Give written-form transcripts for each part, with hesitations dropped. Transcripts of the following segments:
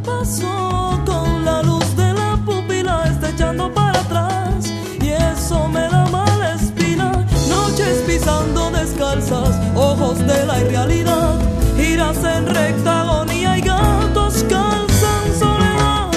paso con la luz de la pupila está echando para atrás y eso me da mala espina. Noches pisando descalzas, ojos de la irrealidad, giras en recta agonía y gatos calzan soledad.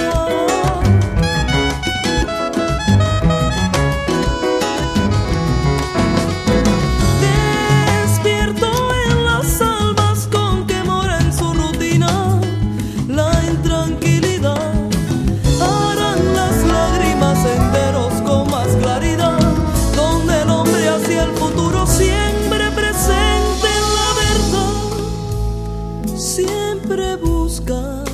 Despierto en las almas con que mora en su rutina la intranquilidad. Harán las lágrimas senderos con más claridad, donde el hombre hacia el futuro siempre presente en la verdad, siempre busca